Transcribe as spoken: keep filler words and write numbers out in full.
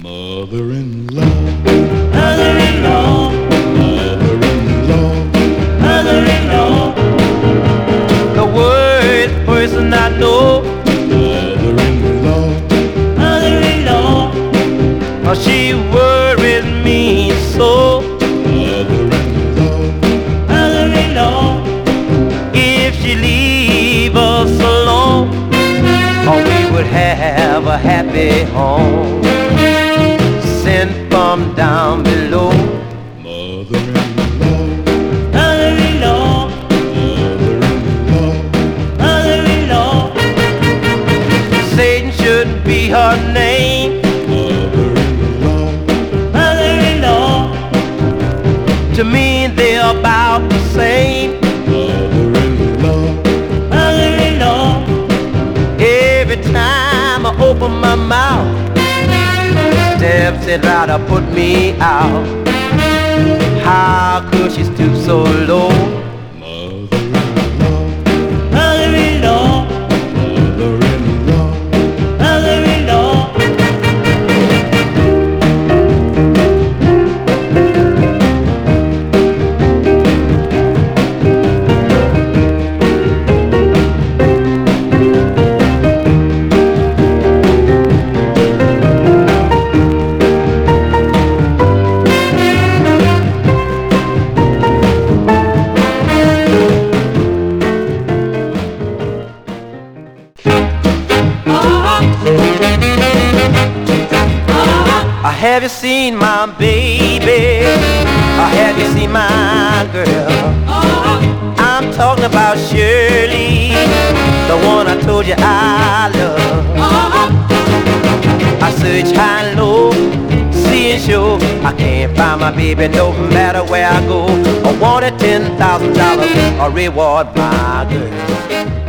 Mother-in-law, Mother-in-law, mother-in-law, mother-in-law, the worst person I know. mother-in-law, Mother-in-law, oh, she worries me so. mother-in-law, Mother-in-law, if she leave us alone, oh, we would have a happy home. Sent from down below. mother-in-law, Mother-in-law, mother-in-law, mother-in-law, Satan shouldn't be her name. mother-in-law, Mother-in-law, to me they're about the same. mother-in-law, Mother-in-law, every time I open my mouth, steps it right to put me out. How could she stoop so low? mother-in-law, Mother-in-law, mother-in-law, mother-in-law, have you seen my baby? Or have you seen my girl? I'm talking about Shirley, the one I told you I love. I search high and low, see and show, I can't find my baby no matter where I go. I wanted ten thousand dollars, a reward my girl.